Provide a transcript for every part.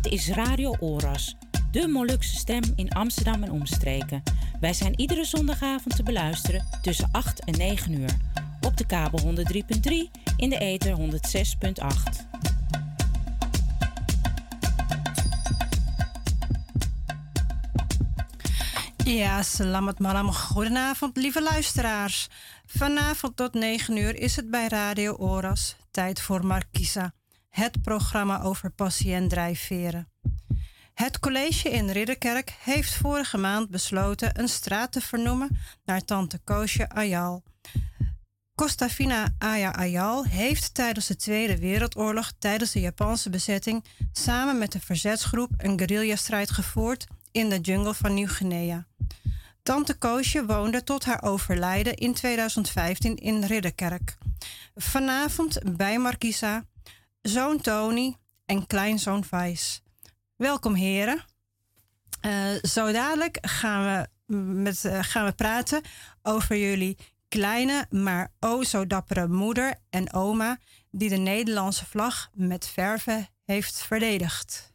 Dit is Radio Oras, de Molukse stem in Amsterdam en omstreken. Wij zijn iedere zondagavond te beluisteren tussen 8 en 9 uur. Op de kabel 103.3, in de ether 106.8. Ja, selamat malam. Goedenavond, lieve luisteraars. Vanavond tot 9 uur is het bij Radio Oras tijd voor Markisa, het programma over passie en drijfveren. Het college in Ridderkerk heeft vorige maand besloten een straat te vernoemen naar tante Koosje Ayal. Costafina Aya Ayal heeft tijdens de Tweede Wereldoorlog, tijdens de Japanse bezetting, samen met de verzetsgroep een guerrillastrijd gevoerd in de jungle van Nieuw-Guinea. Tante Koosje woonde tot haar overlijden in 2015 in Ridderkerk. Vanavond bij Markisa, zoon Tony en kleinzoon Vijs. Welkom heren. Zo dadelijk gaan we praten over jullie kleine, maar o zo dappere moeder en oma die de Nederlandse vlag met verve heeft verdedigd.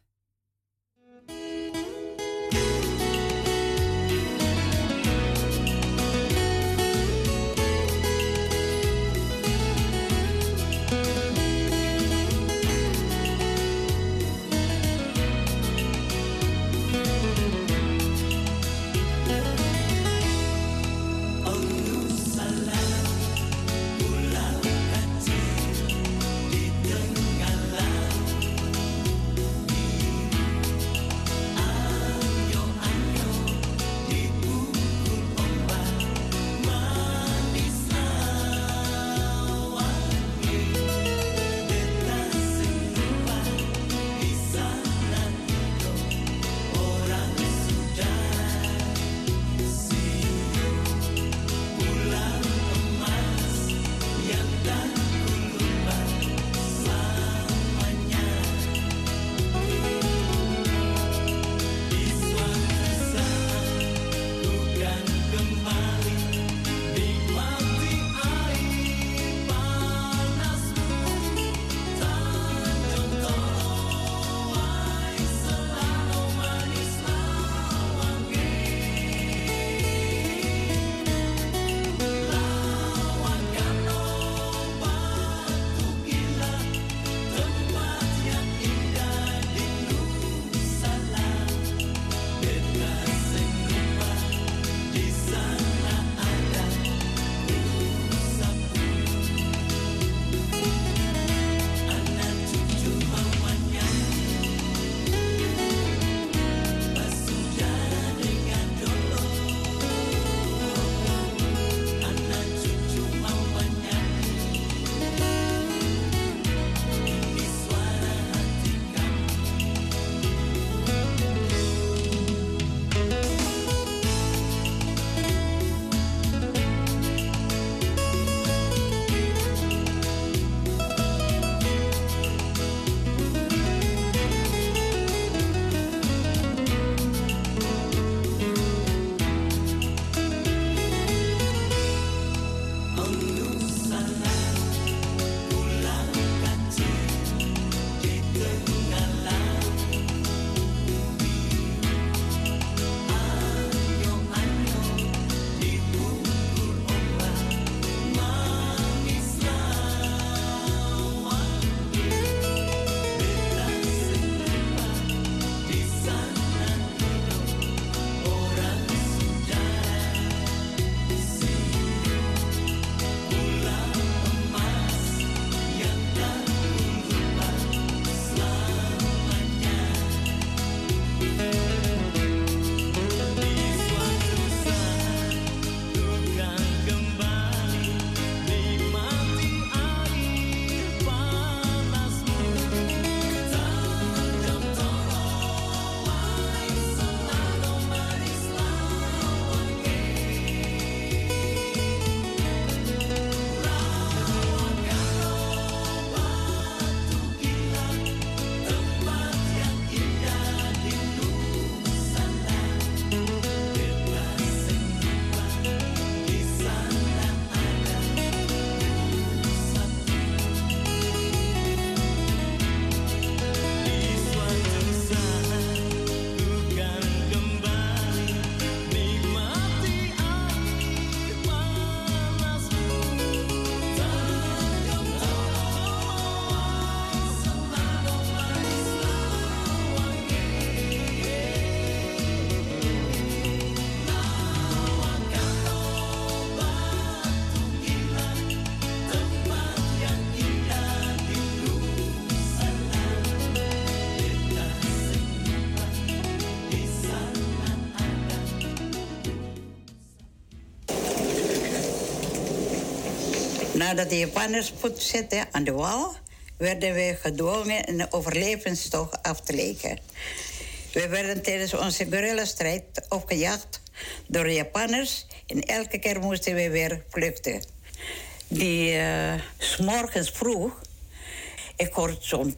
Nadat de Japanners voet zetten aan de wal, werden we gedwongen een overlevingstocht af te leggen. We werden tijdens onze guerrillastrijd opgejaagd door de Japanners en elke keer moesten we weer vluchten. Die 's morgens vroeg, ik hoorde zo'n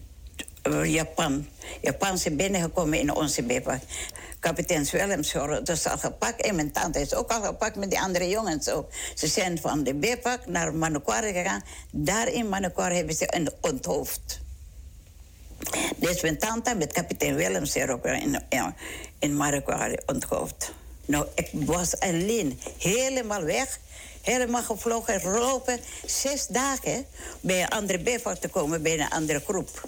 Japanse binnengekomen in onze bivak. Kapitein Willems is al gepakt en mijn tante is ook al gepakt met die andere jongens. Zo. Ze zijn van de bivak naar Manokwari gegaan. Daar in Manokwari hebben ze onthoofd. Dus mijn tante met kapitein Willems er ook in Manokwari onthoofd. Nou, ik was alleen, helemaal weg. Helemaal gevlogen, lopen. 6 dagen bij een andere bivak te komen, bij een andere groep.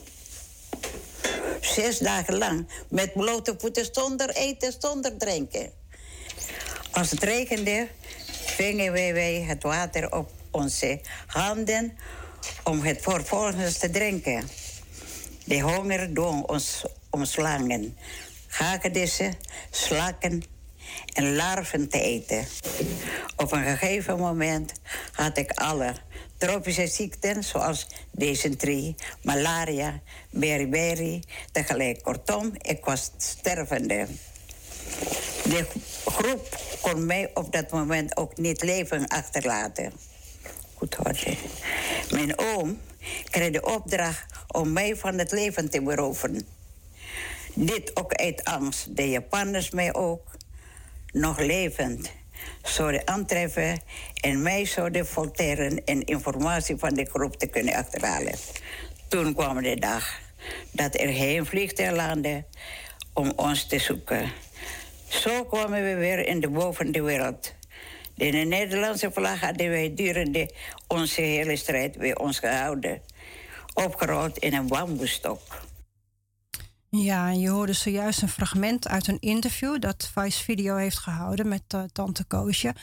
6 dagen lang. Met blote voeten, zonder eten, zonder drinken. Als het regende, vingen wij het water op onze handen om het vervolgens te drinken. De honger dwong ons om slangen, hagedissen, slakken en larven te eten. Op een gegeven moment had ik alle tropische ziekten, zoals dysenterie, malaria, beriberi, tegelijk. Kortom, ik was stervende. De groep kon mij op dat moment ook niet leven achterlaten. Goed hoor je. Mijn oom kreeg de opdracht om mij van het leven te beroven. Dit ook uit angst. De Japanners mij ook, nog levend, zouden aantreffen en mij zouden folteren en informatie van de groep te kunnen achterhalen. Toen kwam de dag dat er geen vliegtuig landde om ons te zoeken. Zo kwamen we weer in de bovenwereld. De Nederlandse vlag hadden wij gedurende onze hele strijd bij ons gehouden. Opgerold in een bamboestok. Ja, en je hoorde zojuist een fragment uit een interview dat Vice Video heeft gehouden met tante Koosje.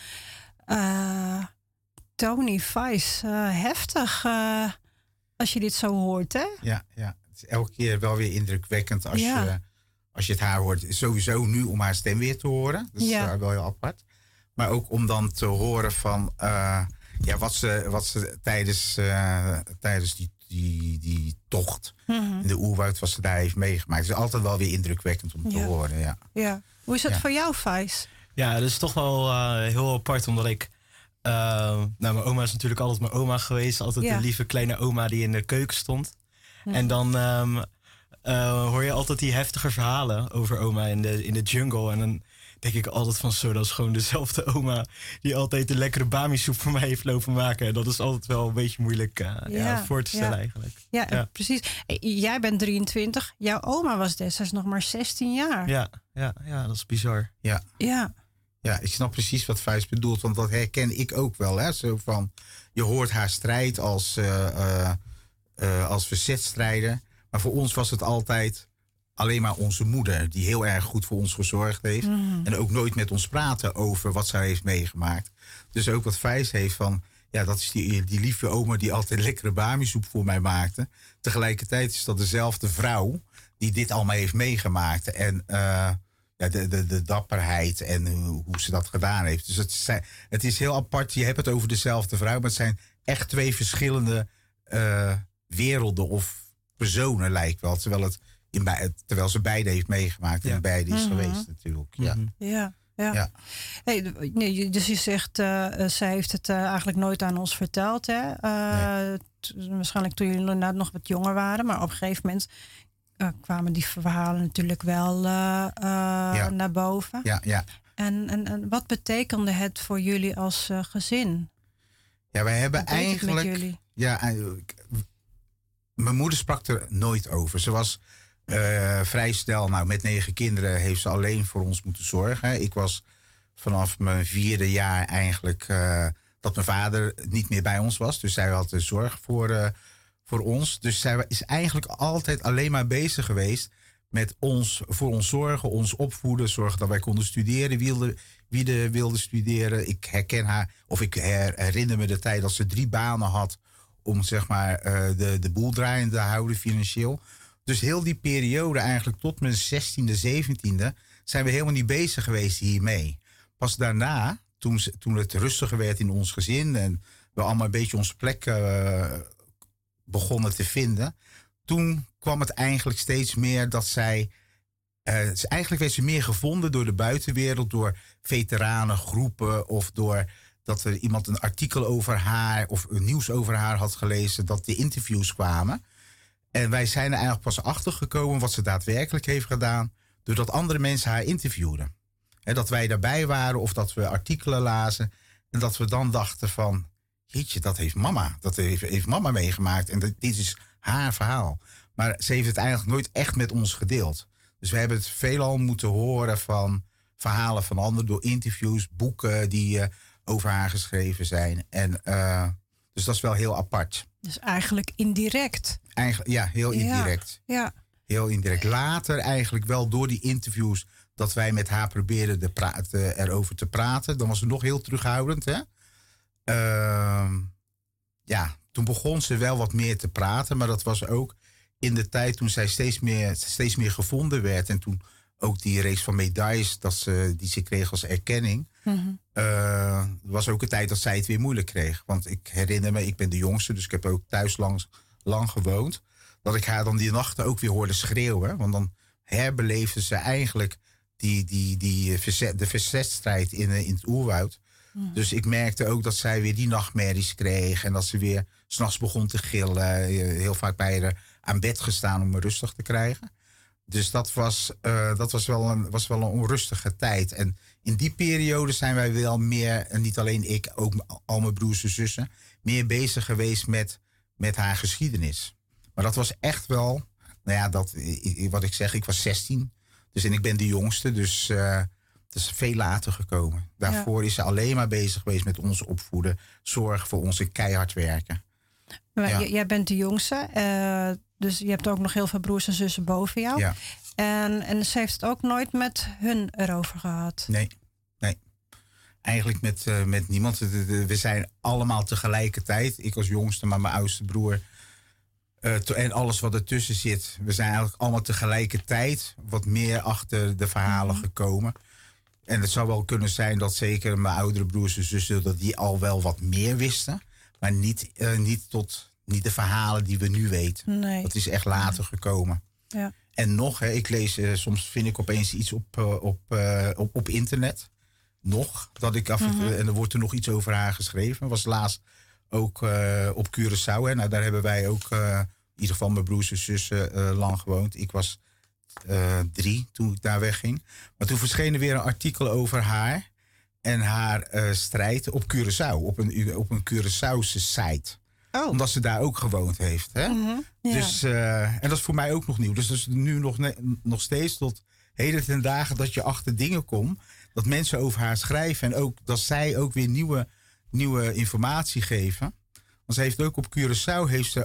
Tony Vice, heftig als je dit zo hoort, hè? Ja, het is elke keer wel weer indrukwekkend als je het haar hoort. Sowieso nu om haar stem weer te horen. Dat is wel heel apart. Maar ook om dan te horen van wat ze tijdens die tocht in de oerwoud, wat ze daar heeft meegemaakt. Het is altijd wel weer indrukwekkend om te horen. Ja. Hoe is het voor jou, Vice? Ja, dat is toch wel heel apart, omdat ik... mijn oma is natuurlijk altijd mijn oma geweest. Altijd een lieve kleine oma die in de keuken stond. En dan hoor je altijd die heftige verhalen over oma in de jungle. En dan denk ik altijd van zo, dat is gewoon dezelfde oma die altijd de lekkere bami-soep voor mij heeft lopen maken. En dat is altijd wel een beetje moeilijk voor te stellen eigenlijk. Ja, precies. Jij bent 23. Jouw oma was destijds nog maar 16 jaar. Ja, dat is bizar. Ja, ik snap precies wat Vuist bedoelt, want dat herken ik ook wel. Hè? Zo van, je hoort haar strijd als verzetstrijder. Maar voor ons was het altijd alleen maar onze moeder, die heel erg goed voor ons gezorgd heeft. En ook nooit met ons praten over wat zij heeft meegemaakt. Dus ook wat Vuist heeft van, ja, dat is die lieve oma die altijd lekkere bami-soep voor mij maakte. Tegelijkertijd is dat dezelfde vrouw die dit allemaal heeft meegemaakt. En de dapperheid en hoe ze dat gedaan heeft. Dus het is heel apart. Je hebt het over dezelfde vrouw, maar het zijn echt 2 verschillende werelden of personen, lijkt wel. Terwijl ze beide heeft meegemaakt en beide is geweest natuurlijk. Ja. Hey, dus je zegt, zij heeft het eigenlijk nooit aan ons verteld. Hè? Waarschijnlijk toen jullie nog wat jonger waren, maar op een gegeven moment kwamen die verhalen natuurlijk wel naar boven. Ja. En wat betekende het voor jullie als gezin? Ja, wij hebben eigenlijk... Ja, mijn moeder sprak er nooit over. Ze was vrij snel, met 9 kinderen heeft ze alleen voor ons moeten zorgen. Ik was vanaf mijn 4e jaar eigenlijk dat mijn vader niet meer bij ons was. Dus zij had de zorg voor ons. Dus zij is eigenlijk altijd alleen maar bezig geweest met voor ons zorgen, ons opvoeden, zorgen dat wij konden studeren. Wie wilde studeren. Ik herken haar, of ik herinner me de tijd dat ze 3 banen had om zeg maar de boel draaiende te houden financieel. Dus heel die periode eigenlijk tot mijn 16e, 17e zijn we helemaal niet bezig geweest hiermee. Pas daarna, toen het rustiger werd in ons gezin en we allemaal een beetje onze plek begonnen te vinden. Toen kwam het eigenlijk steeds meer dat zij... eigenlijk werd ze meer gevonden door de buitenwereld, door veteranengroepen of door dat er iemand een artikel over haar of een nieuws over haar had gelezen, dat de interviews kwamen. En wij zijn er eigenlijk pas achter gekomen wat ze daadwerkelijk heeft gedaan, doordat andere mensen haar interviewden. Dat wij daarbij waren of dat we artikelen lazen en dat we dan dachten van, jeetje, dat heeft mama. Dat heeft mama meegemaakt en dit is haar verhaal. Maar ze heeft het eigenlijk nooit echt met ons gedeeld. Dus we hebben het veelal moeten horen van verhalen van anderen door interviews, boeken die over haar geschreven zijn. En dus dat is wel heel apart. Dus eigenlijk indirect. Ja, heel indirect. Ja. Heel indirect. Later eigenlijk wel door die interviews dat wij met haar probeerden erover te praten. Dan was ze nog heel terughoudend. Hè? Toen begon ze wel wat meer te praten. Maar dat was ook in de tijd toen zij steeds meer gevonden werd. En toen ook die reeks van medailles die ze kreeg als erkenning. Mm-hmm. Was ook een tijd dat zij het weer moeilijk kreeg. Want ik herinner me, ik ben de jongste, dus ik heb ook thuis lang gewoond. Dat ik haar dan die nachten ook weer hoorde schreeuwen. Want dan herbeleefde ze eigenlijk de verzetstrijd in het oerwoud. Mm. Dus ik merkte ook dat zij weer die nachtmerries kreeg. En dat ze weer 's nachts begon te gillen. Heel vaak bij haar aan bed gestaan om me rustig te krijgen. Dus dat was wel een onrustige tijd. En in die periode zijn wij wel meer, en niet alleen ik, ook al mijn broers en zussen, meer bezig geweest met haar geschiedenis. Maar dat was echt wel, wat ik zeg, ik was 16. Dus en ik ben de jongste, dus het is veel later gekomen. Daarvoor is ze alleen maar bezig geweest met ons opvoeden, zorg voor ons en keihard werken. Maar jij bent de jongste, dus je hebt ook nog heel veel broers en zussen boven jou. Ja. En ze heeft het ook nooit met hun erover gehad? Nee. Eigenlijk met niemand. We zijn allemaal tegelijkertijd, ik als jongste, maar mijn oudste broer en alles wat ertussen zit. We zijn eigenlijk allemaal tegelijkertijd wat meer achter de verhalen gekomen. En het zou wel kunnen zijn dat zeker mijn oudere broers en zussen, dat die al wel wat meer wisten. Maar niet de verhalen die we nu weten. Nee. Dat is echt later gekomen. Ja. En nog, ik lees, soms vind ik opeens iets op internet. Nog, dat ik en er wordt er nog iets over haar geschreven. Was laatst ook op Curaçao. Hè. Nou, daar hebben wij ook, in ieder geval mijn broers en zussen, lang gewoond. Ik was 3 toen ik daar wegging. Maar toen verscheen er weer een artikel over haar en haar strijd op Curaçao. Op een Curaçaose site. Oh. Omdat ze daar ook gewoond heeft. Hè? Mm-hmm, ja. Dus, en dat is voor mij ook nog nieuw. Dus dat is nu nog steeds tot heden ten dagen dat je achter dingen komt. Dat mensen over haar schrijven. En ook dat zij ook weer nieuwe informatie geven. Want ze heeft ook op Curaçao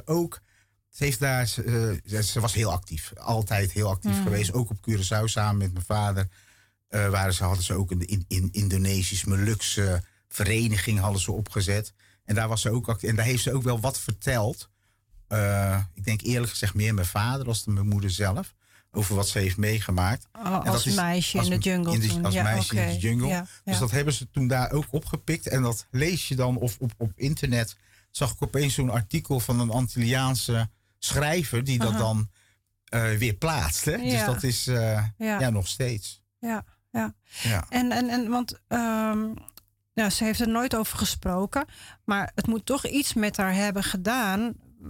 ze was heel actief. Altijd heel actief geweest. Ook op Curaçao samen met mijn vader. Hadden ze ook een Indonesisch-Molukse vereniging hadden ze opgezet. En daar was ze ook actief. En daar heeft ze ook wel wat verteld. Ik denk eerlijk gezegd meer mijn vader als mijn moeder zelf. Over wat ze heeft meegemaakt. Als meisje in de jungle. Als meisje in de jungle. Ja, dus dat hebben ze toen daar ook opgepikt. En dat lees je dan of op internet. Zag ik opeens zo'n artikel van een Antilliaanse schrijver. Die dat dan weer plaatst. Hè? Ja. Dus dat is nog steeds. Ja. En want ze heeft er nooit over gesproken. Maar het moet toch iets met haar hebben gedaan.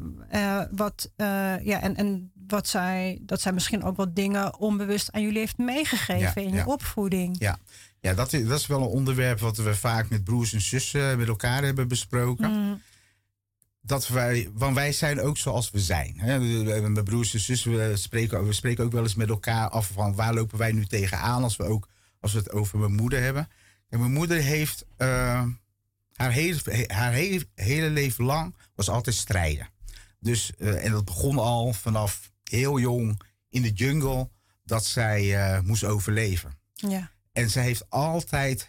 Dat zij misschien ook wat dingen onbewust aan jullie heeft meegegeven in je opvoeding. Ja, dat is wel een onderwerp wat we vaak met broers en zussen met elkaar hebben besproken. Want wij zijn ook zoals we zijn. Hè? Mijn broers en zussen, we spreken ook wel eens met elkaar af van waar lopen wij nu tegenaan als we het over mijn moeder hebben. En mijn moeder heeft haar hele leven lang was altijd strijden. Dus, en dat begon al vanaf heel jong in de jungle dat zij moest overleven. Ja. En zij heeft altijd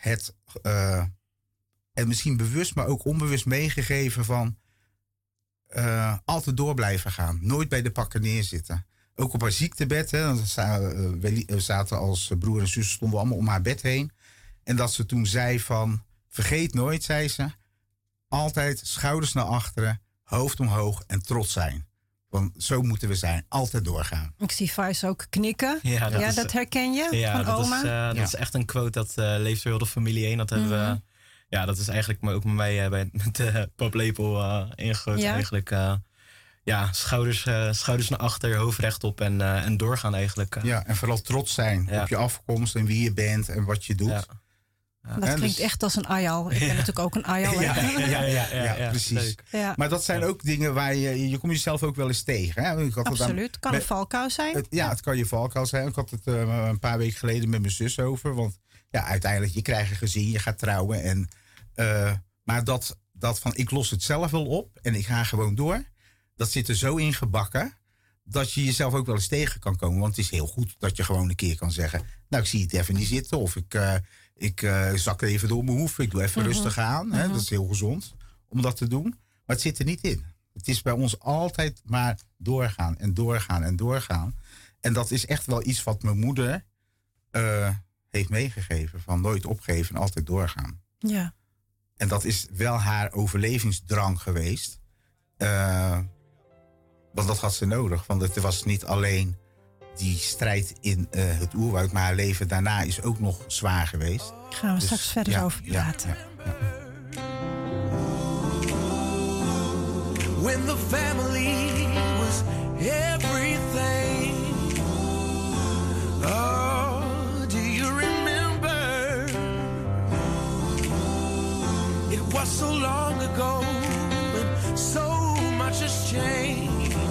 en misschien bewust, maar ook onbewust meegegeven van altijd door blijven gaan. Nooit bij de pakken neerzitten. Ook op haar ziektebed. Hè, we zaten als broer en zus, stonden we allemaal om haar bed heen. En dat ze toen zei van, vergeet nooit, zei ze, altijd schouders naar achteren, hoofd omhoog en trots zijn. Want zo moeten we zijn. Altijd doorgaan. Ik zie Faiz ook knikken. Ja, dat herken je van dat oma? Dat is echt een quote dat leeft door heel de familie heen. Dat hebben we... Ja, dat is eigenlijk ook met mij met de paplepel ingegoten. Ja? Eigenlijk, schouders naar achter, hoofd rechtop en doorgaan eigenlijk. Ja, en vooral trots zijn op je afkomst en wie je bent en wat je doet. Ja. Dat klinkt echt als een ayal. Ik ben natuurlijk ook een ayal. Ja, precies. Ja. Maar dat zijn ook dingen waar je komt jezelf ook wel eens tegen. Hè? Absoluut, het kan een valkuil zijn. Het kan je valkuil zijn. Ik had het een paar weken geleden met mijn zus over. Want uiteindelijk, je krijgt een gezin, je gaat trouwen. Maar dat van ik los het zelf wel op en ik ga gewoon door. Dat zit er zo ingebakken dat je jezelf ook wel eens tegen kan komen. Want het is heel goed dat je gewoon een keer kan zeggen... Nou, ik zie het even niet zitten. Of ik zak even door mijn hoef. Ik doe even rustig aan. Hè? Dat is heel gezond om dat te doen. Maar het zit er niet in. Het is bij ons altijd maar doorgaan en doorgaan en doorgaan. En dat is echt wel iets wat mijn moeder heeft meegegeven. Van nooit opgeven en altijd doorgaan. Ja. En dat is wel haar overlevingsdrang geweest. Want dat had ze nodig. Want het was niet alleen die strijd in het oerwoud. Maar haar leven daarna is ook nog zwaar geweest. Gaan we straks verder over praten. When the family was everything. Oh, do you remember? It was so long ago and so much has changed.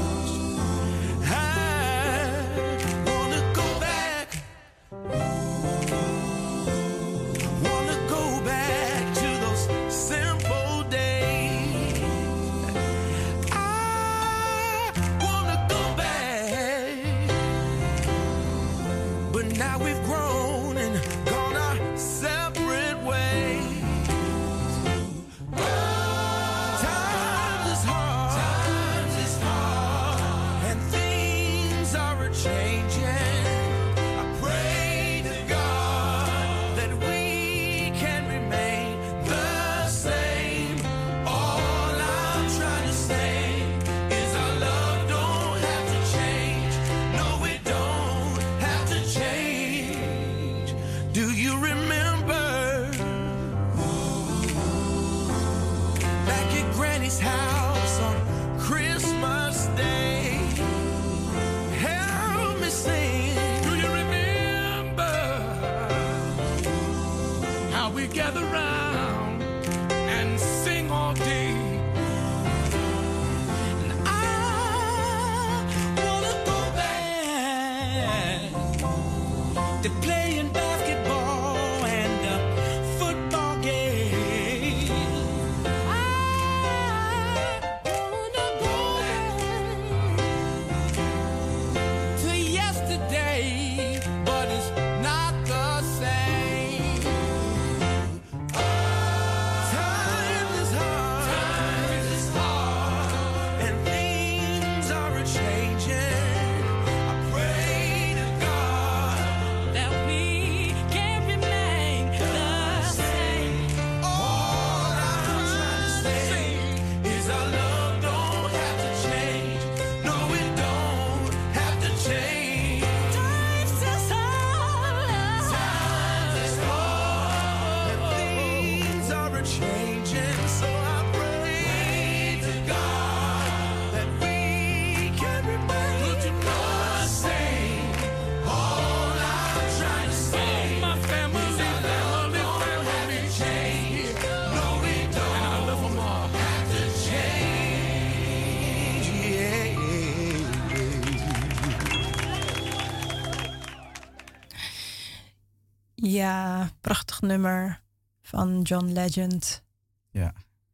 Ja, prachtig nummer van John Legend. Ja.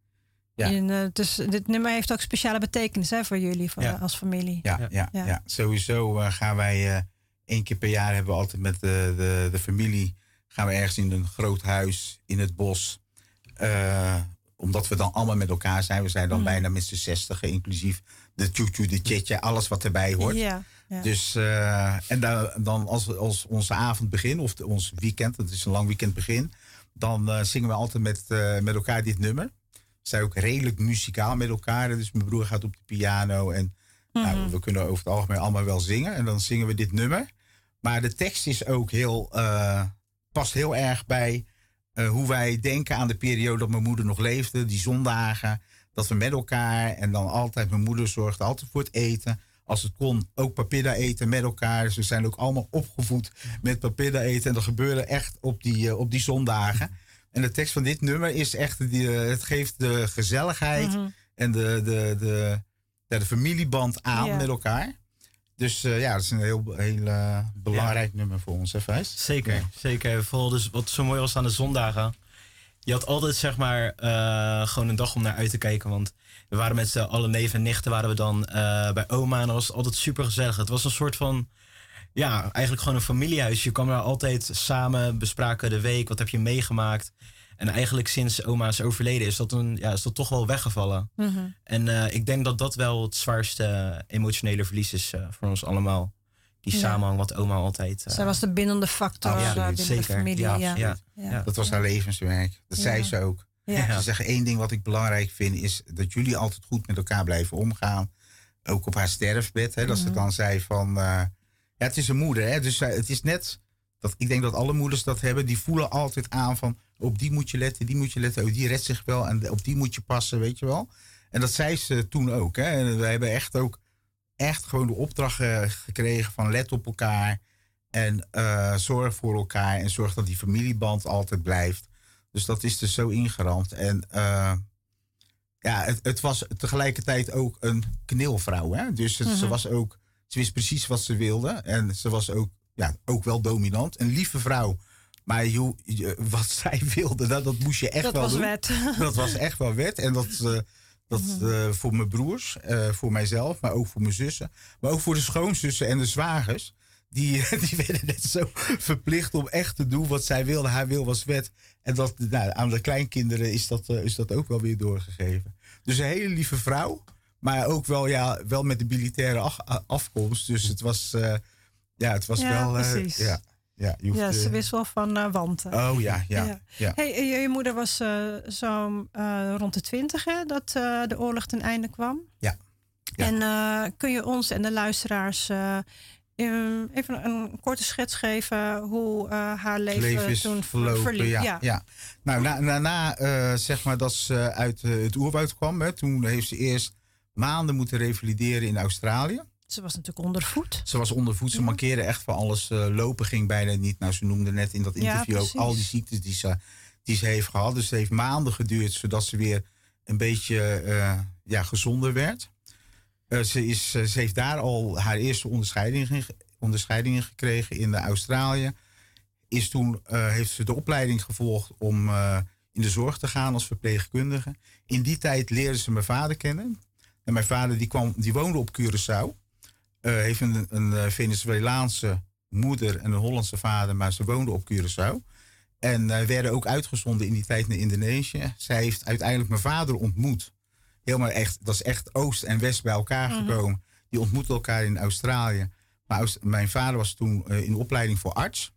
Dus dit nummer heeft ook speciale betekenis voor jullie als familie. Ja. Sowieso gaan wij 1 keer per jaar hebben we altijd met de familie gaan we ergens in een groot huis in het bos. Omdat we dan allemaal met elkaar zijn. We zijn dan bijna met z'n 60, inclusief de tjoetjoe, de tjetje, alles wat erbij hoort. Ja. Dus, en dan als onze avond begint, of ons weekend, dat is een lang weekend begin, dan zingen we altijd met elkaar dit nummer. zijn ook redelijk muzikaal met elkaar. Dus mijn broer gaat op de piano. En nou, we kunnen over het algemeen allemaal wel zingen. En dan zingen we dit nummer. Maar de tekst is ook past heel erg bij hoe wij denken aan de periode dat mijn moeder nog leefde. Die zondagen. Dat we met elkaar en dan altijd, mijn moeder zorgde altijd voor het eten. Als het kon, ook papilla eten met elkaar. Dus we zijn ook allemaal opgevoed met papilla eten. En dat gebeurde echt op die zondagen. En de tekst van dit nummer is echt, het geeft de gezelligheid en de familieband aan met elkaar. Dus ja, dat is een heel belangrijk nummer voor ons, hè Vijs? Zeker, zeker. Vooral dus wat zo mooi was aan de zondagen. Je had altijd zeg maar gewoon een dag om naar uit te kijken. Want we waren met alle neven en nichten waren we dan bij oma. En dat was altijd super gezellig. Het was een soort van, ja, eigenlijk gewoon een familiehuis. Je kwam daar altijd samen, bespraken de week. Wat heb je meegemaakt? En eigenlijk sinds oma is overleden is dat toch wel weggevallen. En ik denk dat dat wel het zwaarste emotionele verlies is voor ons allemaal. Die samenhang wat oma altijd... Zij was de bindende factor binnen de familie. Ja. Dat was haar levenswerk. Dat zei ze ook. Ja. Ze zeggen, 1 ding wat ik belangrijk vind is dat jullie altijd goed met elkaar blijven omgaan. Ook op haar sterfbed. Hè, dat ze dan zei van... het is een moeder. Hè, dus het is net... Ik denk dat alle moeders dat hebben. Die voelen altijd aan van... Op die moet je letten, die moet je letten. Oh, die redt zich wel. En op die moet je passen, weet je wel. En dat zei ze toen ook. Hè. En we hebben echt gewoon de opdracht gekregen van let op elkaar. En zorg voor elkaar. En zorg dat die familieband altijd blijft. Dus dat is dus zo ingeramd. En het was tegelijkertijd ook een knilvrouw. Hè? Dus ze wist precies wat ze wilde. En ze was ook wel dominant. Een lieve vrouw. Maar wat zij wilde, dat moest je echt wel doen. Dat was wet. Dat was echt wel wet. En dat voor mijn broers, voor mijzelf, maar ook voor mijn zussen. Maar ook voor de schoonzussen en de zwagers. Die werden net zo verplicht om echt te doen wat zij wilde. Haar wil was wet. En dat, aan de kleinkinderen is dat ook wel weer doorgegeven. Dus een hele lieve vrouw. Maar ook wel met de militaire afkomst. Dus het was wel... precies. Ze wist wel van wanten. Oh ja. Hey, je moeder was zo rond de 20, hè, dat de oorlog ten einde kwam. Ja. En kun je ons en de luisteraars even een korte schets geven hoe haar leven toen verliep? Ja. Nou, daarna zeg maar dat ze uit het oerwoud kwam. Hè, toen heeft ze eerst maanden moeten revalideren in Australië. Ze was natuurlijk ondervoed. Ze was ondervoed. Ze mankeerde echt van alles. Lopen ging bijna niet. Nou, ze noemde net in dat interview ook al die ziektes die ze heeft gehad. Dus het heeft maanden geduurd zodat ze weer een beetje gezonder werd. Ze heeft daar al haar eerste onderscheidingen gekregen in Australië. Heeft ze de opleiding gevolgd om in de zorg te gaan als verpleegkundige. In die tijd leerde ze mijn vader kennen. En mijn vader die woonde op Curaçao. Heeft een Venezolaanse moeder en een Hollandse vader, maar ze woonde op Curaçao. En werden ook uitgezonden in die tijd naar Indonesië. Zij heeft uiteindelijk mijn vader ontmoet. Helemaal echt, dat is echt Oost en West bij elkaar gekomen. Die ontmoetten elkaar in Australië. Maar mijn vader was toen in opleiding voor arts.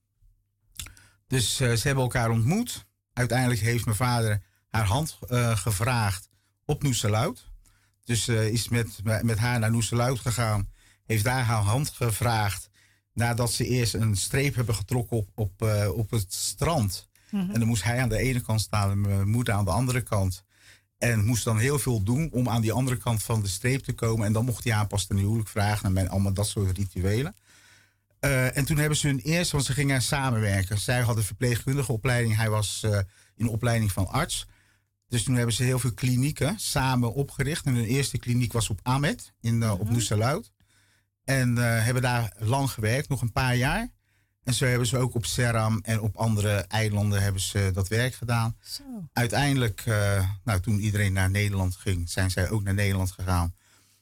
Dus ze hebben elkaar ontmoet. Uiteindelijk heeft mijn vader haar hand gevraagd op Nusaluit. Dus is met haar naar Nusaluit gegaan. Heeft daar haar hand gevraagd. Nadat ze eerst een streep hebben getrokken op het strand. En dan moest hij aan de ene kant staan en mijn moeder aan de andere kant. En moest dan heel veel doen om aan die andere kant van de streep te komen. En dan mocht hij haar pas ten huwelijk vragen. En allemaal dat soort rituelen. En toen hebben ze hun eerst, want ze gingen samenwerken. Zij had een verpleegkundige opleiding. Hij was in opleiding van arts. Dus toen hebben ze heel veel klinieken samen opgericht. En hun eerste kliniek was op Amed, op Nusaluit. En hebben daar lang gewerkt, nog een paar jaar. En zo hebben ze ook op Seram en op andere eilanden hebben ze dat werk gedaan. Zo. Uiteindelijk, toen iedereen naar Nederland ging, zijn zij ook naar Nederland gegaan.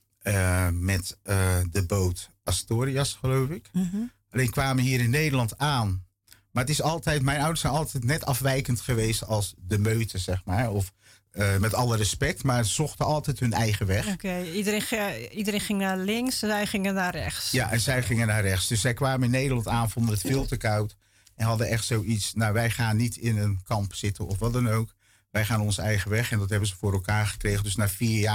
Met de boot Astorias, geloof ik. Alleen kwamen hier in Nederland aan. Maar het is altijd, mijn ouders zijn altijd net afwijkend geweest als de meute, zeg maar. Of met alle respect, maar ze zochten altijd hun eigen weg. Oké, iedereen ging naar links, zij gingen naar rechts. Ja, en zij gingen naar rechts. Dus zij kwamen in Nederland aan, vonden het veel te koud. En hadden echt zoiets, wij gaan niet in een kamp zitten of wat dan ook. wij gaan onze eigen weg. En dat hebben ze voor elkaar gekregen. Dus na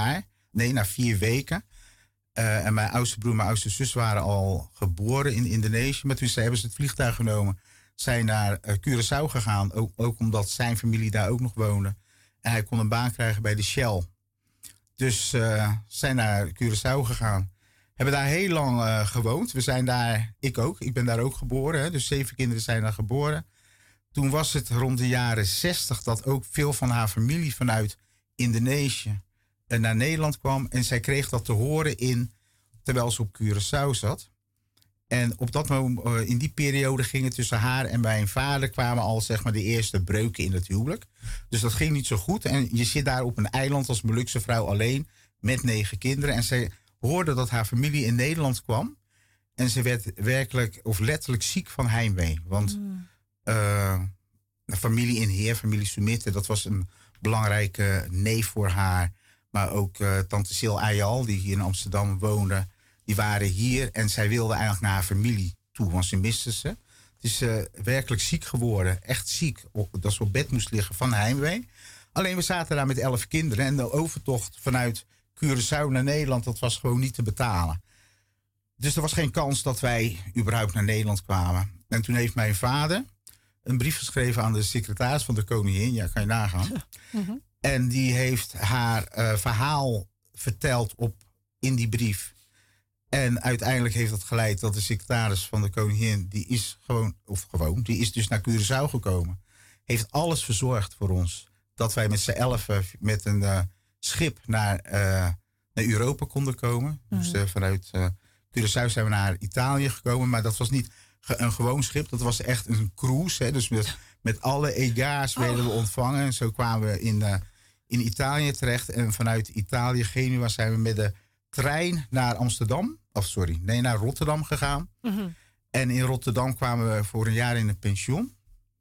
4 weken. En mijn oudste broer en mijn oudste zus waren al geboren in Indonesië. Maar toen hebben ze het vliegtuig genomen. Zijn naar Curaçao gegaan. Ook omdat zijn familie daar ook nog woonde. En hij kon een baan krijgen bij de Shell. Dus zijn naar Curaçao gegaan. Hebben daar heel lang gewoond. We zijn daar, ik ook. Ik ben daar ook geboren. Hè? Dus 7 kinderen zijn daar geboren. Toen was het rond de jaren 60 dat ook veel van haar familie vanuit Indonesië naar Nederland kwam. En zij kreeg dat te horen terwijl ze op Curaçao zat. En op dat moment, in die periode gingen tussen haar en mijn vader kwamen al zeg maar de eerste breuken in het huwelijk. Dus dat ging niet zo goed. En je zit daar op een eiland als Molukse vrouw alleen met 9 kinderen. En zij hoorde dat haar familie in Nederland kwam. En ze werd werkelijk of letterlijk ziek van heimwee. Want de familie in Heer, familie Sumitte, dat was een belangrijke neef voor haar. Maar ook tante Sil Ayal, die hier in Amsterdam woonde, die waren hier. En zij wilde eigenlijk naar haar familie toe, want ze miste ze. Het is werkelijk ziek geworden, echt ziek. Dat ze op bed moest liggen van heimwee. Alleen we zaten daar met 11 kinderen. En de overtocht vanuit Curaçao naar Nederland, dat was gewoon niet te betalen. Dus er was geen kans dat wij überhaupt naar Nederland kwamen. En toen heeft mijn vader een brief geschreven aan de secretaris van de koningin. Ja, kan je nagaan. En die heeft haar verhaal verteld in die brief. En uiteindelijk heeft dat geleid dat de secretaris van de koningin, die is dus naar Curaçao gekomen. Heeft alles verzorgd voor ons. Dat wij met z'n 11 met een schip naar Europa konden komen. Dus vanuit Curaçao zijn we naar Italië gekomen. Maar dat was niet een gewoon schip. Dat was echt een cruise. Hè. Dus met alle ega's werden we ontvangen. En zo kwamen we in Italië terecht. En vanuit Italië, Genua, zijn we met de trein naar naar Rotterdam gegaan. En in Rotterdam kwamen we voor een jaar in een pension.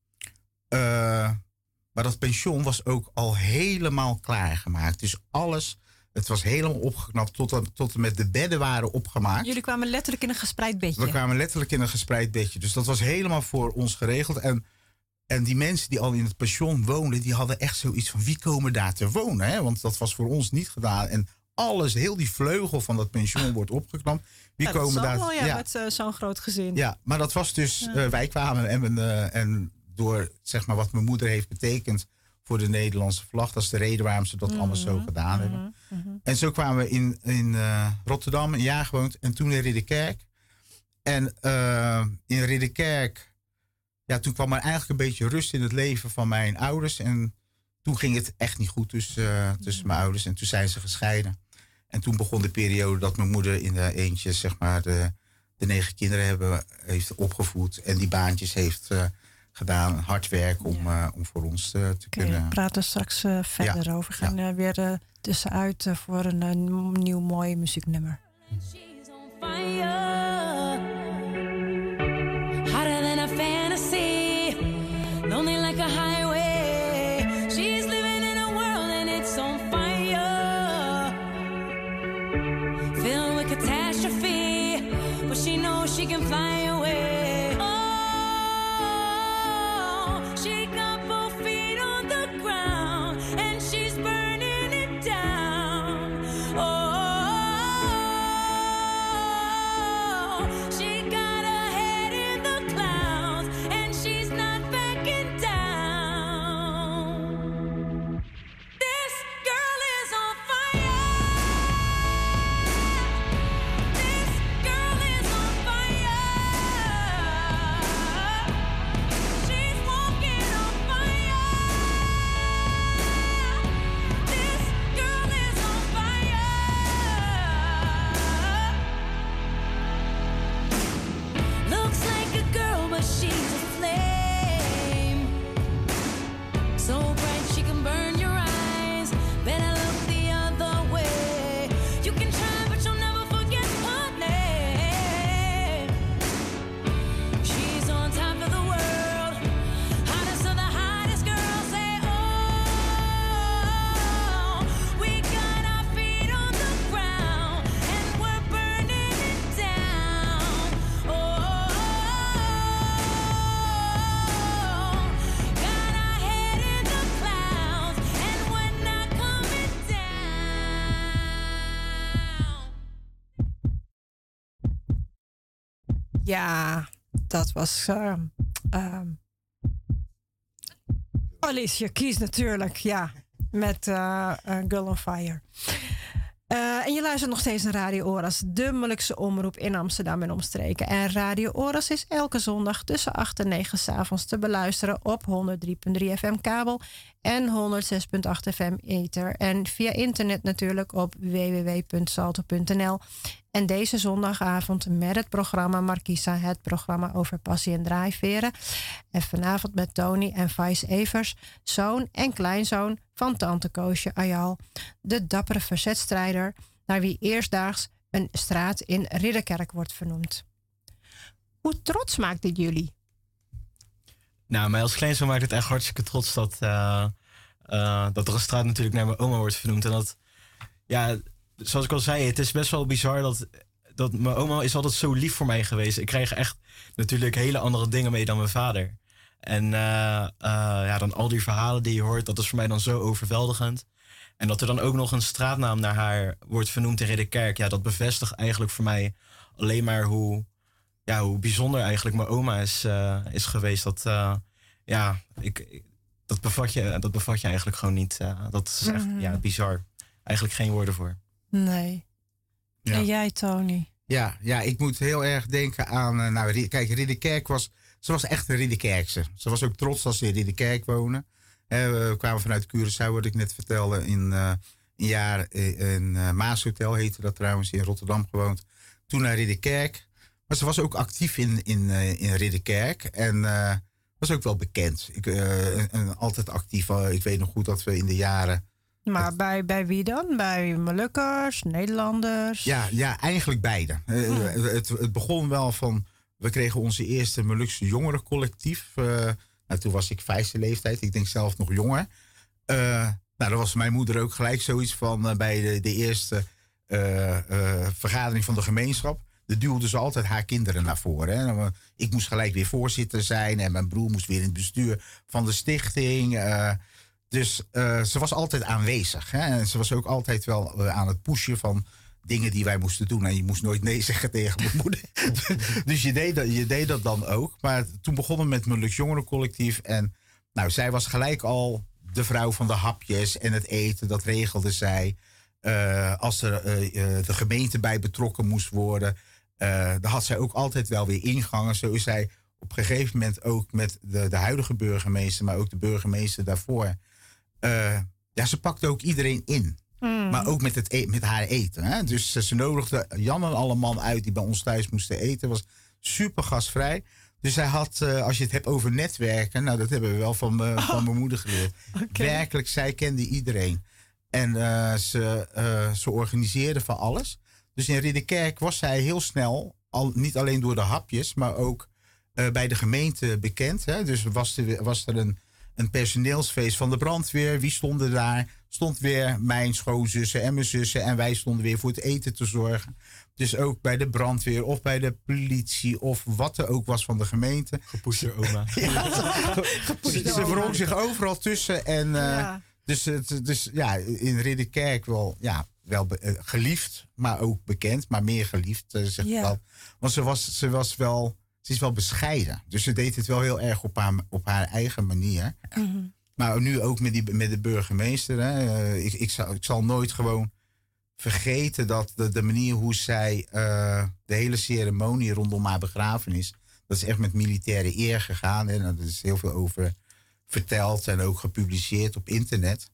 Maar dat pension was ook al helemaal klaargemaakt. Dus alles, het was helemaal opgeknapt tot en met de bedden waren opgemaakt. Jullie kwamen letterlijk in een gespreid bedje? We kwamen letterlijk in een gespreid bedje. Dus dat was helemaal voor ons geregeld. En die mensen die al in het pension woonden, die hadden echt zoiets van, wie komen daar te wonen? Hè? Want dat was voor ons niet gedaan. En alles, heel die vleugel van dat pension wordt opgeknapt. Wie komen daar? Wel, met zo'n groot gezin. Ja, maar dat was dus, wij kwamen en door zeg maar wat mijn moeder heeft betekend voor de Nederlandse vlag. Dat is de reden waarom ze dat allemaal zo gedaan hebben. En zo kwamen we in Rotterdam een jaar gewoond. En toen in Ridderkerk. En in Ridderkerk, ja, toen kwam er eigenlijk een beetje rust in het leven van mijn ouders. En toen ging het echt niet goed tussen mijn ouders. En toen zijn ze gescheiden. En toen begon de periode dat mijn moeder in de eentje, zeg maar, de 9 kinderen heeft opgevoed. En die baantjes heeft gedaan, hard werk om voor ons te kunnen. We praten straks verder over. We gaan weer tussenuit voor een nieuw mooi muzieknummer. Hotter than a fantasy, lonely like a highway. She's living in a world and it's on fire, filled with catastrophe, but she knows she can fly away. Ja, dat was Alicia Keys natuurlijk, ja. Met Girl on Fire. En je luistert nog steeds naar Radio Oras, de Molukse omroep in Amsterdam en omstreken. En Radio Oras is elke zondag tussen 8 en 9 s'avonds te beluisteren op 103.3 FM kabel en 106.8 FM ether. En via internet natuurlijk op www.salto.nl. En deze zondagavond met het programma Markisa, het programma over passie en drijfveren. En vanavond met Tony en Vice Evers, zoon en kleinzoon van tante Koosje Ayal, de dappere verzetstrijder, naar wie eerstdaags een straat in Ridderkerk wordt vernoemd. Hoe trots maakt dit jullie? Nou, mij als kleinzoon maakt het echt hartstikke trots dat er een straat natuurlijk naar mijn oma wordt vernoemd. En dat, ja, zoals ik al zei, het is best wel bizar dat mijn oma is altijd zo lief voor mij geweest. Ik krijg echt natuurlijk hele andere dingen mee dan mijn vader. En dan al die verhalen die je hoort, dat is voor mij dan zo overweldigend. En dat er dan ook nog een straatnaam naar haar wordt vernoemd in Ridderkerk. Ja, dat bevestigt eigenlijk voor mij alleen maar hoe bijzonder eigenlijk mijn oma is geweest. Dat bevat je eigenlijk gewoon niet. Dat is echt bizar. Eigenlijk geen woorden voor. Nee. Ja. En jij, Tony? Ja, ik moet heel erg denken aan... kijk, Ridderkerk ze was echt een Ridderkerkse. Ze was ook trots als ze in Ridderkerk wonen. We kwamen vanuit Curaçao, wat ik net vertelde, in een jaar in Maashotel, heette dat trouwens, in Rotterdam gewoond. Toen naar Ridderkerk. Maar ze was ook actief in Ridderkerk. En was ook wel bekend. Altijd actief. Ik weet nog goed dat we in de jaren... Maar bij wie dan? Bij Molukkers, Nederlanders? Ja, eigenlijk beide. Het begon wel van... We kregen onze eerste Molukse jongerencollectief. Toen was ik 5e leeftijd. Ik denk zelf nog jonger. Daar was mijn moeder ook gelijk zoiets van... bij de eerste vergadering van de gemeenschap... duwde ze altijd haar kinderen naar voren. Hè. Ik moest gelijk weer voorzitter zijn... en mijn broer moest weer in het bestuur van de stichting... Dus ze was altijd aanwezig. Hè? En ze was ook altijd wel aan het pushen van dingen die wij moesten doen. En je moest nooit nee zeggen tegen mijn moeder. Dus je deed dat dan ook. Maar toen begonnen we met mijn Lux Jongerencollectief. En zij was gelijk al de vrouw van de hapjes en het eten. Dat regelde zij. Als er de gemeente bij betrokken moest worden... dan had zij ook altijd wel weer ingangen. Zo is zij op een gegeven moment ook met de huidige burgemeester... maar ook de burgemeester daarvoor... ze pakte ook iedereen in. Maar ook met haar eten. Hè? Dus ze nodigde Jan en alle man uit die bij ons thuis moesten eten. Was super gastvrij. Dus zij had, als je het hebt over netwerken... dat hebben we wel van mijn moeder geleerd. Okay. Werkelijk, zij kende iedereen. En ze organiseerde van alles. Dus in Ridderkerk was zij heel snel... niet alleen door de hapjes, maar ook bij de gemeente bekend. Hè? Dus was er een personeelsfeest van de brandweer. Wie stonden daar? Stond weer mijn schoonzussen en mijn zussen. En wij stonden weer voor het eten te zorgen. Dus ook bij de brandweer of bij de politie... of wat er ook was van de gemeente. Gepoeste oma. Ze wrong zich overal tussen. En, Dus in Ridderkerk wel geliefd, maar ook bekend. Maar meer geliefd, zeg ik wel. Want ze is wel bescheiden. Dus ze deed het wel heel erg op haar eigen manier. Mm-hmm. Maar nu ook met de burgemeester. Hè. Ik zal nooit gewoon vergeten dat de manier hoe zij... de hele ceremonie rondom haar begrafenis... dat is echt met militaire eer gegaan. En er is heel veel over verteld en ook gepubliceerd op internet.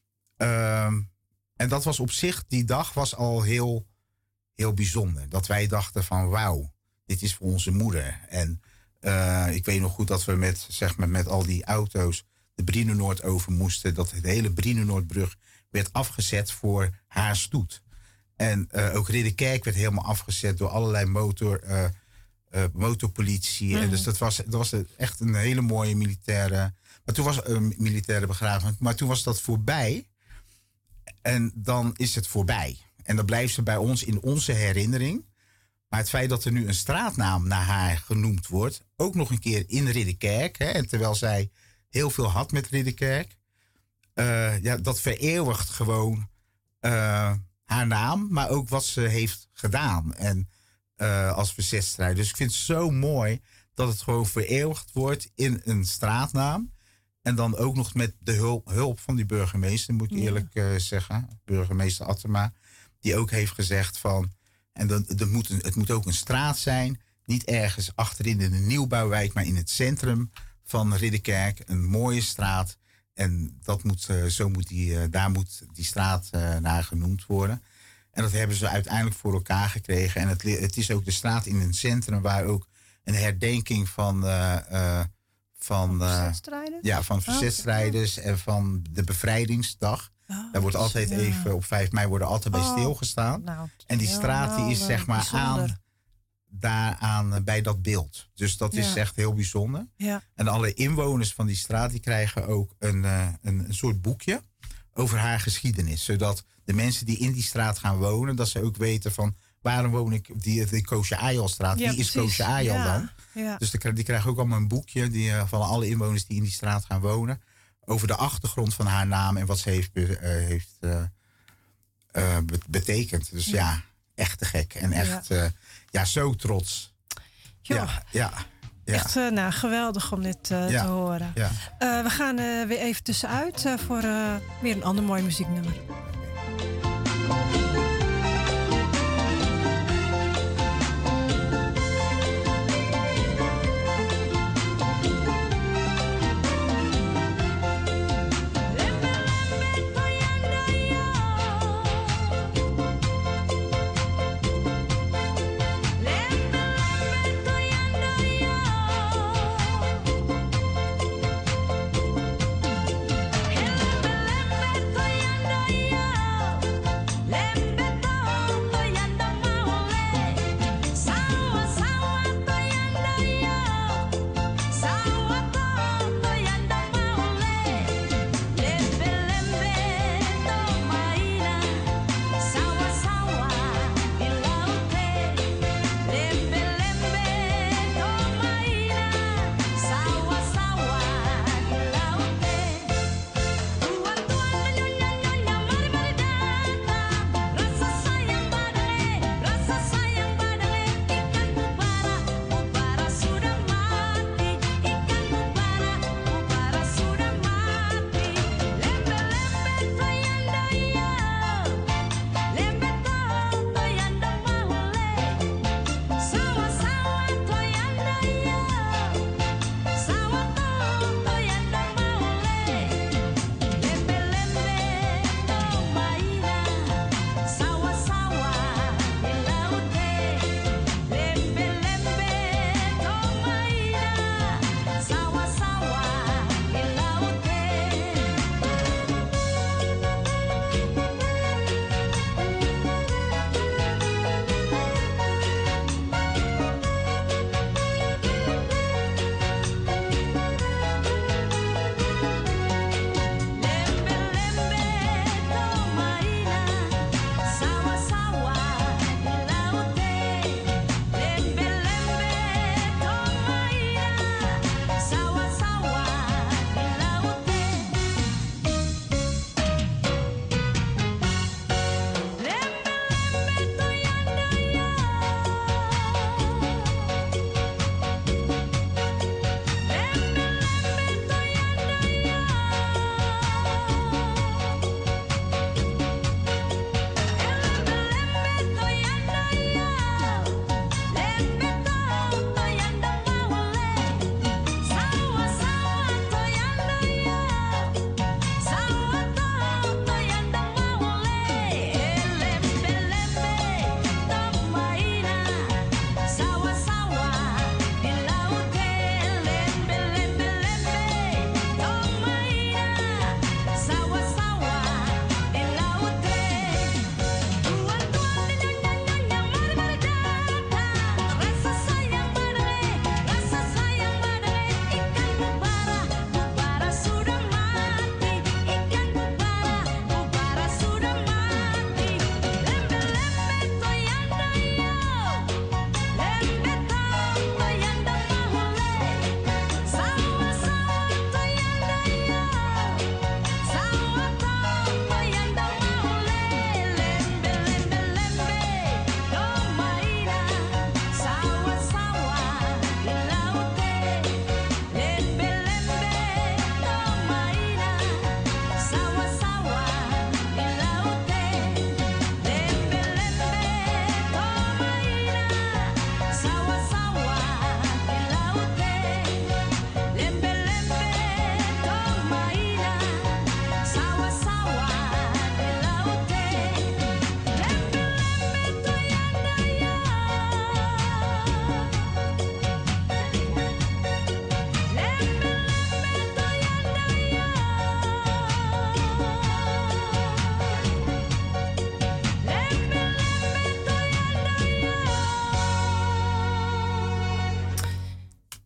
En dat was op zich, die dag was al heel, heel bijzonder. Dat wij dachten van wauw. Dit is voor onze moeder. En ik weet nog goed dat we met al die auto's de Brienenoord over moesten. Dat de hele Brienenoordbrug werd afgezet voor haar stoet. En ook Ridderkerk werd helemaal afgezet door allerlei motorpolitie. En dus dat was echt een hele mooie militaire... Maar toen was een militaire begrafenis. Maar toen was dat voorbij. En dan is het voorbij. En dan blijft ze bij ons in onze herinnering... Maar het feit dat er nu een straatnaam naar haar genoemd wordt... ook nog een keer in Ridderkerk... Hè, en terwijl zij heel veel had met Ridderkerk... dat vereeuwigt gewoon haar naam... maar ook wat ze heeft gedaan. En als verzetstrijder. Dus ik vind het zo mooi dat het gewoon vereeuwigd wordt in een straatnaam. En dan ook nog met de hulp van die burgemeester, moet ik eerlijk zeggen. Burgemeester Attema, die ook heeft gezegd van... En het moet ook een straat zijn. Niet ergens achterin in een nieuwbouwwijk, maar in het centrum van Ridderkerk. Een mooie straat. En daar moet die straat naar genoemd worden. En dat hebben ze uiteindelijk voor elkaar gekregen. En het is ook de straat in een centrum waar ook een herdenking van verzetstrijders en van de bevrijdingsdag. Daar wordt altijd even op 5 mei worden altijd bij stilgestaan. En die straat die is zeg maar daaraan bij dat beeld. Dus dat is echt heel bijzonder. Ja. En alle inwoners van die straat die krijgen ook een soort boekje over haar geschiedenis. Zodat de mensen die in die straat gaan wonen, dat ze ook weten van waarom woon ik die Koosje Ayalstraat. Wie is Koosje Ayal dan? Ja. Dus die krijgen ook allemaal een boekje van alle inwoners die in die straat gaan wonen. Over de achtergrond van haar naam en wat ze heeft betekend. Dus echt te gek. En echt zo trots. Ja. Echt geweldig om dit te horen. Ja. We gaan weer even tussenuit voor weer een ander mooi muzieknummer. Let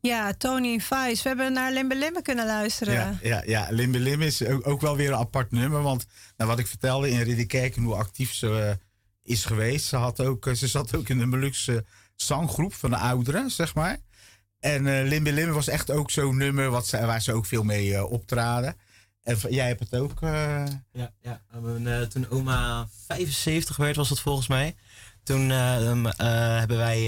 Ja, Tony Vice. We hebben naar Limbe Limbe kunnen luisteren. Ja. Limbe Limbe is ook wel weer een apart nummer. Want wat ik vertelde in Ridderkerk, hoe actief ze is geweest. Ze zat ook in de Molukse zanggroep van de ouderen, zeg maar. En Limbe Limbe was echt ook zo'n nummer waar ze ook veel mee optraden. En jij hebt het ook... Toen oma 75 werd, was dat volgens mij. Toen hebben wij,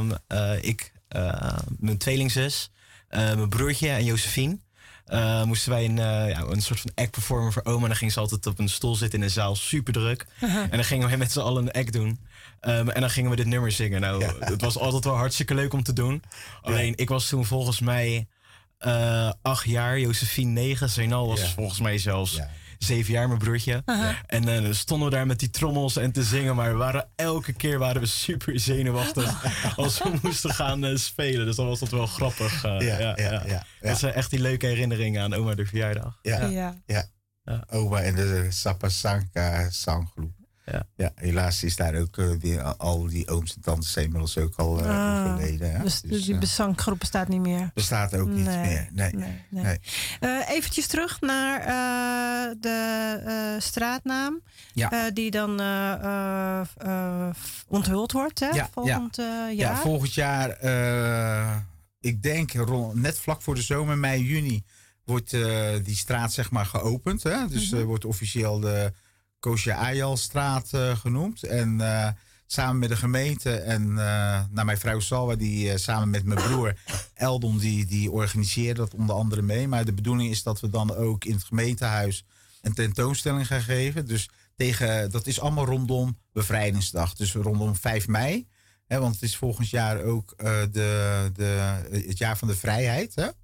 mijn tweelingzus, mijn broertje en Josephine... moesten wij een soort van act performen voor oma. Dan ging ze altijd op een stoel zitten in een zaal, super druk. En dan gingen we met z'n allen een act doen. En dan gingen we dit nummer zingen. Nou, het was altijd wel hartstikke leuk om te doen. Alleen, ik was toen volgens mij 8 jaar, Josephine 9. Zainal was volgens mij zelfs 7 jaar, mijn broertje. En dan stonden we daar met die trommels en te zingen. Maar elke keer waren we super zenuwachtig als we moesten gaan spelen. Dus dan was dat wel grappig. Dat zijn echt die leuke herinneringen aan oma de verjaardag. Ja. Oma en de Sapasanka zanggroep. Ja, helaas is daar ook al die ooms en tantes zijn inmiddels ook al overleden. Ja. Dus die zanggroep bestaat niet meer? Bestaat ook niet meer, nee. Eventjes terug naar de straatnaam. Die dan onthuld wordt, hè? Volgend jaar. Ja, volgend jaar, ik denk net vlak voor de zomer, mei, juni, wordt die straat zeg maar geopend. Hè? Dus wordt officieel de Koosje Ayalstraat genoemd. En samen met de gemeente en mijn vrouw Salwa, die samen met mijn broer Eldon, die organiseerde dat onder andere mee. Maar de bedoeling is dat we dan ook in het gemeentehuis een tentoonstelling gaan geven. Dus dat is allemaal rondom Bevrijdingsdag. Dus rondom 5 mei. Hè, want het is volgend jaar ook het jaar van de vrijheid. Hè?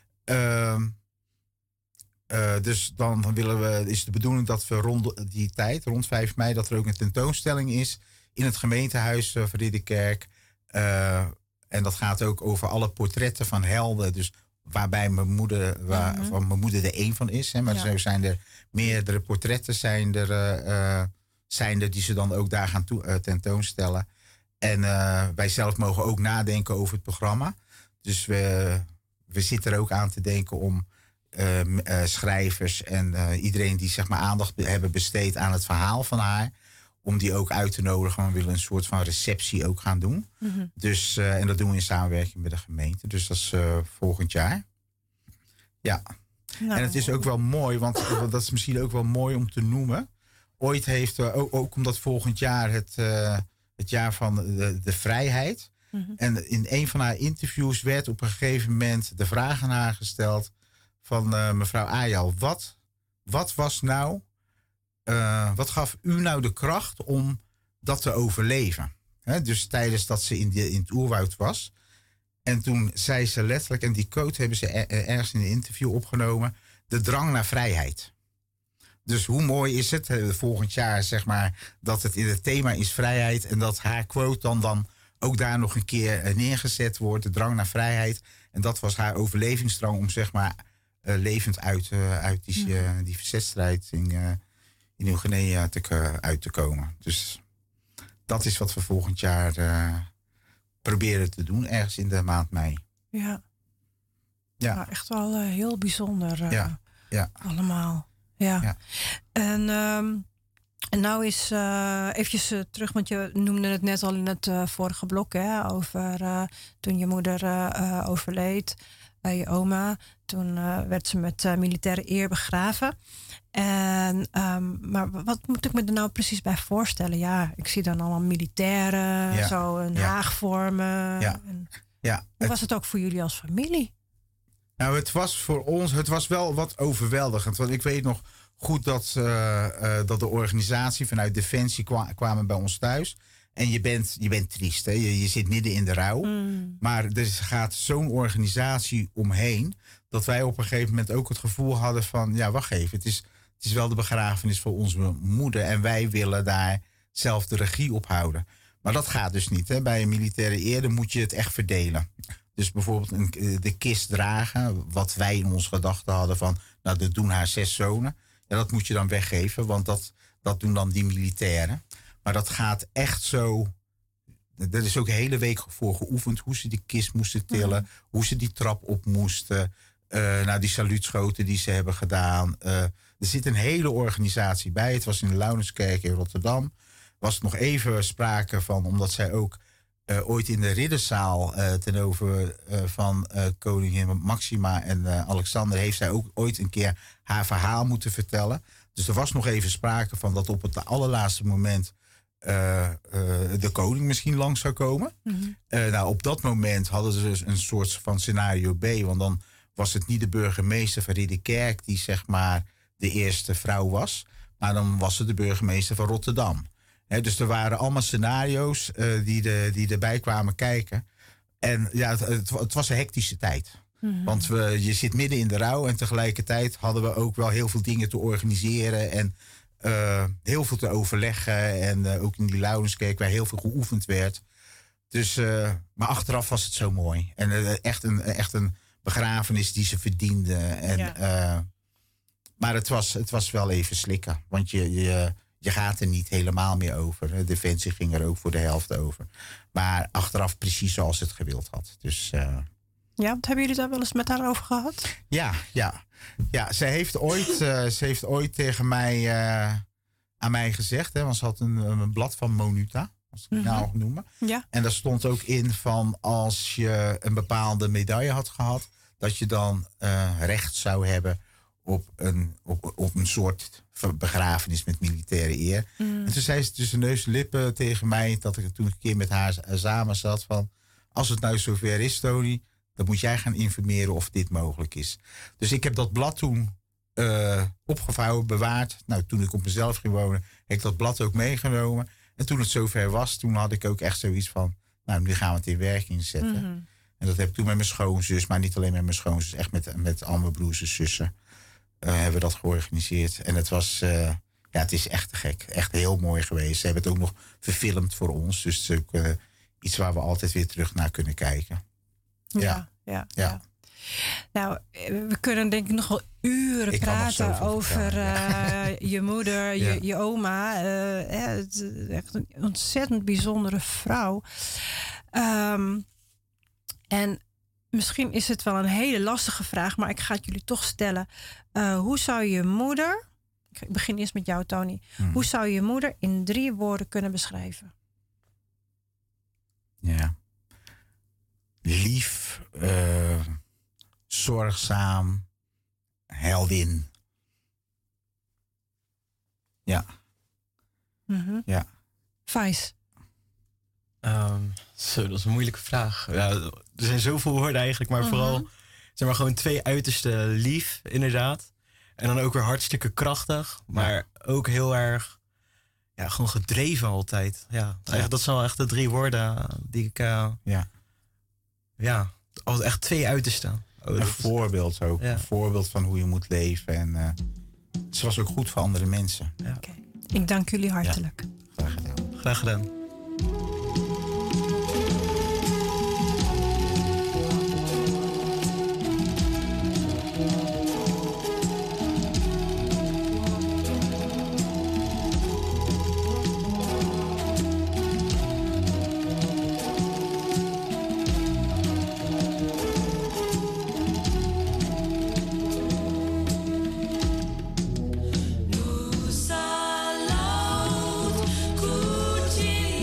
Dus dan is de bedoeling dat we rond die tijd, rond 5 mei, dat er ook een tentoonstelling is in het gemeentehuis van Ridderkerk. En dat gaat ook over alle portretten van helden. Dus waarbij van mijn moeder er één van is. Hè, maar zo zijn er meerdere portretten zijn er die ze dan ook daar gaan tentoonstellen. En wij zelf mogen ook nadenken over het programma. Dus we zitten er ook aan te denken om schrijvers en iedereen die zeg maar aandacht hebben besteed aan het verhaal van haar, om die ook uit te nodigen. We willen een soort van receptie ook gaan doen. Dus, en dat doen we in samenwerking met de gemeente. Dus dat is volgend jaar. Ja. Nou. En het is ook wel mooi, want dat is misschien ook wel mooi om te noemen. Ooit heeft, ook omdat volgend jaar het jaar van de vrijheid. En in een van haar interviews werd op een gegeven moment de vraag aan haar gesteld van mevrouw Ayal, wat was nou, wat gaf u nou de kracht om dat te overleven? Hè? Dus tijdens dat ze in het oerwoud was. En toen zei ze letterlijk, en die quote hebben ze ergens in een interview opgenomen, de drang naar vrijheid. Dus hoe mooi is het volgend jaar, zeg maar, dat het in het thema is vrijheid en dat haar quote dan ook daar nog een keer neergezet wordt, de drang naar vrijheid. En dat was haar overlevingsdrang om zeg maar levend uit die verzetstrijd in Nieuw-Guinea uit te komen. Dus dat is wat we volgend jaar proberen te doen, ergens in de maand mei. Ja. Nou, echt wel heel bijzonder allemaal. Ja. En nou is eventjes terug, want je noemde het net al in het vorige blok, hè, over toen je moeder overleed, je oma. Toen werd ze met militaire eer begraven. En, maar wat moet ik me er nou precies bij voorstellen? Ja, ik zie dan allemaal militairen, zo een haag vormen. Hoe was het ook voor jullie als familie? Nou, het was voor ons, het was wel wat overweldigend. Want ik weet nog goed dat de organisatie vanuit Defensie kwamen bij ons thuis. En je bent triest, hè? Je zit midden in de rouw. Maar er gaat zo'n organisatie omheen, dat wij op een gegeven moment ook het gevoel hadden van, ja, wacht even, het is wel de begrafenis voor onze moeder en wij willen daar zelf de regie op houden. Maar dat gaat dus niet. Hè? Bij een militaire eer moet je het echt verdelen. Dus bijvoorbeeld de kist dragen, wat wij in onze gedachten hadden van, nou, dat doen haar 6 zonen. Ja, dat moet je dan weggeven, want dat doen dan die militairen. Maar dat gaat echt zo, er is ook een hele week voor geoefend hoe ze die kist moesten tillen, hoe ze die trap op moesten. Die saluutschoten die ze hebben gedaan. Er zit een hele organisatie bij. Het was in de Laurenskerk in Rotterdam. Was nog even sprake van, omdat zij ook ooit in de ridderzaal ten over van koningin Maxima en Alexander heeft zij ook ooit een keer haar verhaal moeten vertellen. Dus er was nog even sprake van dat op het allerlaatste moment de koning misschien langs zou komen. Op dat moment hadden ze dus een soort van scenario B, want dan was het niet de burgemeester van Ridderkerk die zeg maar de eerste vrouw was, maar dan was het de burgemeester van Rotterdam. Dus er waren allemaal scenario's die erbij kwamen kijken. En ja, het was een hectische tijd. Want je zit midden in de rouw en tegelijkertijd hadden we ook wel heel veel dingen te organiseren en heel veel te overleggen. En ook in die Laurenskerk waar heel veel geoefend werd. Dus, maar achteraf was het zo mooi. En echt een begrafenis die ze verdienden. Maar het was wel even slikken. Want je gaat er niet helemaal meer over. Defensie ging er ook voor de helft over. Maar achteraf precies zoals het gewild had. Dus, ja, hebben jullie daar wel eens met haar over gehad? Ja. Ze heeft ooit tegen mij, aan mij gezegd. Want ze had een blad van Monuta. Als ik het nou mag noemen. Ja. En daar stond ook in van als je een bepaalde medaille had gehad, dat je dan recht zou hebben op een soort begrafenis met militaire eer. En toen zei ze tussen neus en lippen tegen mij, dat ik toen een keer met haar samen zat, van als het nou zover is, Tony, dan moet jij gaan informeren of dit mogelijk is. Dus ik heb dat blad toen opgevouwen, bewaard. Nou, toen ik op mezelf ging wonen, heb ik dat blad ook meegenomen. En toen het zover was, toen had ik ook echt zoiets van, nou, nu gaan we het in werking zetten. En dat heb ik toen met mijn schoonzus, maar niet alleen met mijn schoonzus, echt met al mijn broers en zussen hebben we dat georganiseerd. En het was, het is echt te gek. Echt heel mooi geweest. Ze hebben het ook nog verfilmd voor ons. Dus het is ook iets waar we altijd weer terug naar kunnen kijken. Ja. Nou, we kunnen denk ik nog wel uren praten over je moeder, je oma. Het is echt een ontzettend bijzondere vrouw. En misschien is het wel een hele lastige vraag, maar ik ga het jullie toch stellen. Hoe zou je moeder, ik begin eerst met jou, Tony. Hoe zou je moeder in 3 woorden kunnen beschrijven? Ja. Lief, zorgzaam, heldin. Ja. Ja. Vijs. Dat is een moeilijke vraag. Ja, er zijn zoveel woorden eigenlijk, maar vooral zeg maar gewoon 2 uiterste lief, inderdaad. En dan ook weer hartstikke krachtig, maar ook heel erg gewoon gedreven altijd. Ja, dat zijn wel echt de 3 woorden die ik als echt 2 uitersten. Een voorbeeld ook. Een voorbeeld van hoe je moet leven. En ze was ook goed voor andere mensen. Ja. Okay. Ik dank jullie hartelijk. Ja. Graag gedaan. Graag gedaan. Salut, cu cine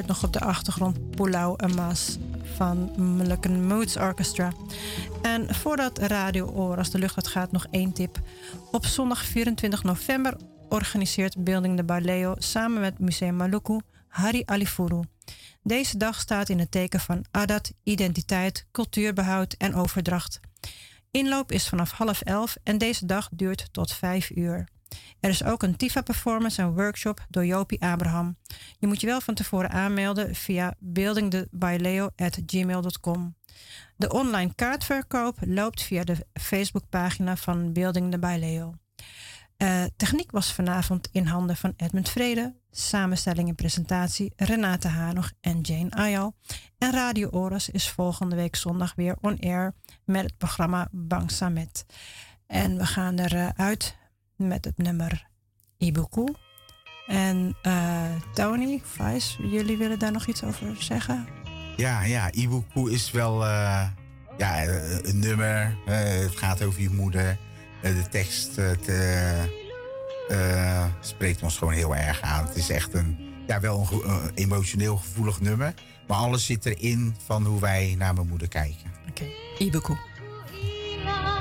nog op de achtergrond Pulau Emas van Moluccan Moods Orchestra. En voordat Radio Oras de lucht uit gaat, nog 1 tip. Op zondag 24 november organiseert Building de Baleo samen met Museum Maluku Hari Alifuru. Deze dag staat in het teken van adat, identiteit, cultuurbehoud en overdracht. Inloop is vanaf 10:30 en deze dag duurt tot 5 uur. Er is ook een TIFA-performance en workshop door Jopie Abraham. Je moet je wel van tevoren aanmelden via buildingthebaileo@gmail.com. De online kaartverkoop loopt via de Facebookpagina van Building the Baileo. Techniek was vanavond in handen van Edmund Vrede. Samenstelling en presentatie Renate Hanog en Jane Ayal. En Radio Oras is volgende week zondag weer on air met het programma Bang Samet. En we gaan eruit met het nummer Ibuku. En Tony, Vice, jullie willen daar nog iets over zeggen? Ja, Ibuku is wel een nummer. Het gaat over je moeder. De tekst spreekt ons gewoon heel erg aan. Het is echt wel een emotioneel gevoelig nummer. Maar alles zit erin van hoe wij naar mijn moeder kijken. Oké, Ibuku.